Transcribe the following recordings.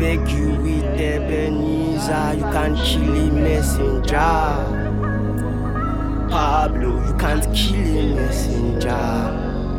beg you with Ebenezer, you can't kill a messenger. Pablo, you can't kill a messenger.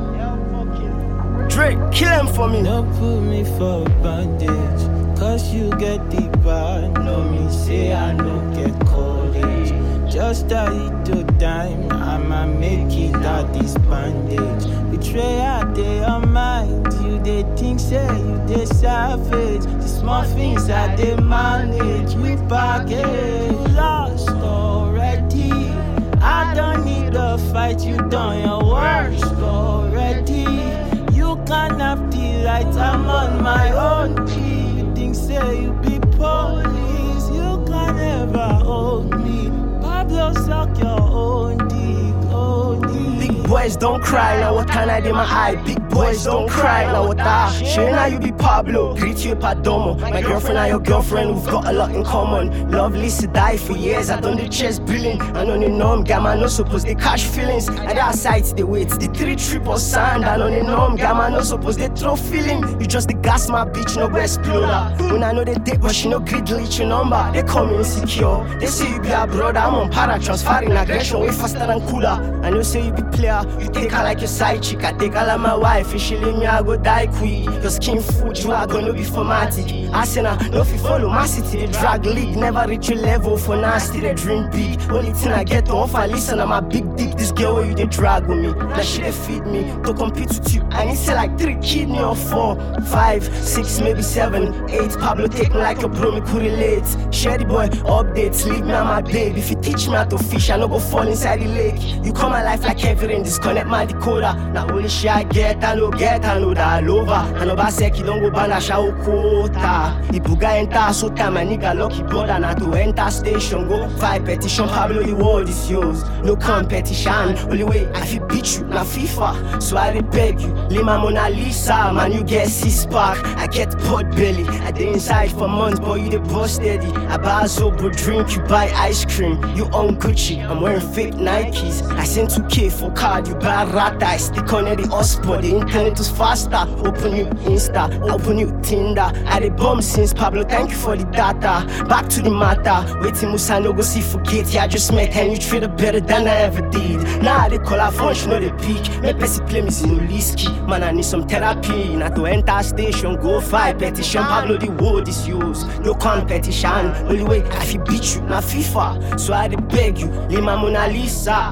Drake, kill him for me. Don't put me for bandage, cause you get the bad. No me say I don't get college. Just a little time, I'ma make it out this bandage. Betrayal, they are mind. You they think say you they savage. The small things that they manage with baggage. You lost already. I don't need a fight, you done your worst already. You can't have the light, I'm on my own. You think say you be police, you can never hold me. Pablo suck your own dick, own dick. Big boys don't cry, now what can I do my eye? Big boys don't cry, now what I share now you be Pablo, greet you Padomo. My girlfriend and your girlfriend, we've got a lot in common. Lovely to die for years, I done the chest billing. I know the norm, gamma no suppose they catch feelings. And that sight they wait, the 3 triple sand. I know the norm, gamma no suppose they throw feeling. You just the gas my bitch, no go exploder. When I know they date, but she no greed leech your number. They call me insecure, they say you be a brother. I'm on para, transferring aggression way faster than cooler. I know say you be player, you take her like your side chick. I take her like my wife, if she leave me I go die quick. Your skin food, you are gonna be formatic. Arsenal, no fi follow my city. The drag league, never reach your level for nasty. They dream big, only thing I get to offer. Listen, I'm a big dick. This girl where you they drag with me, that shit they feed me. To compete with you, I need say like 3 kidney or 4, 5, 6, maybe 7, 8. Pablo take me like a bro, me could relate. Share the boy, updates, leave me on my babe. If you teach me how to fish, I no go fall inside the lake. You come my life like heavy rain, disconnect my decoder. Now only shit I get, I know that lover. I know Baseki don't go ban a shower quota. The buga enter so time, my nigga lucky brother. Now to enter station, go 5 petition. Pablo, the world is yours, no competition. Only way I feel beat you, na FIFA. So I beg you, leave my Mona Lisa. Man, you get 6-pack, I get pot belly. I dey inside for months, boy, you the boss steady. I buy a Zobo drink, you buy ice cream. You own Gucci, I'm wearing fake Nikes. I send 2K for card, you buy Rata. I stick on the hotspot, the internet was faster. Open you Insta, open you Tinder. I dey bomb since Pablo, thank you for the data. Back to the matter, waiting Musa no go see forget. Yeah, I just met and you treat her better than I ever did. Now I dey call her phone, she know the peak. Me Pessy play me no Liski. Man, I need some therapy. Now to enter station, go 5 petition. Pablo, the world is yours, no competition. Only way I feel beat you, na FIFA. So I dey beg you, leave my Mona Lisa.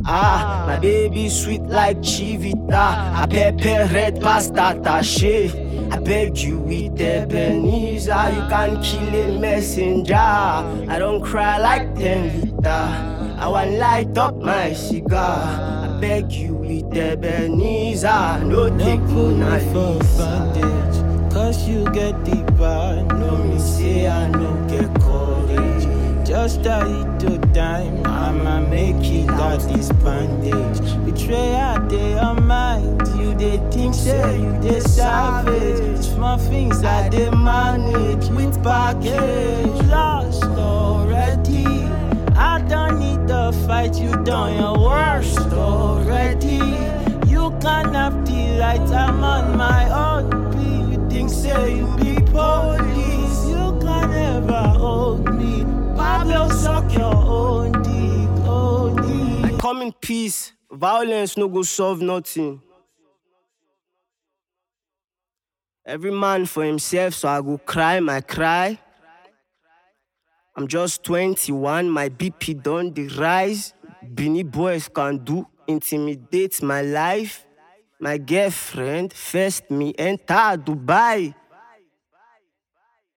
My baby sweet like Chivita. I pepper red pasta tache. I beg you with Ebenezer, you can't kill a messenger. I don't cry like 10 liter. I want light up my cigar. I beg you with Ebenezer, no take Put me me for bandage, cause you get the bad. No me say I don't get courage. Just a little time, I'ma make it out this bandage. Betrayal, they are mind. You they think say you they savage. Small things that they manage with baggage. Lost already. I don't need the fight, you done your worst already. You can't have the light, I'm on my own. You think say you be police, you can never hold me. Pablo suck your own dick, own dick. I come in peace, violence no go solve nothing. Every man for himself, so I go cry my cry. I'm just 21, my BP done the rise. Beanie boys can do intimidate my life. My girlfriend first me enter Dubai.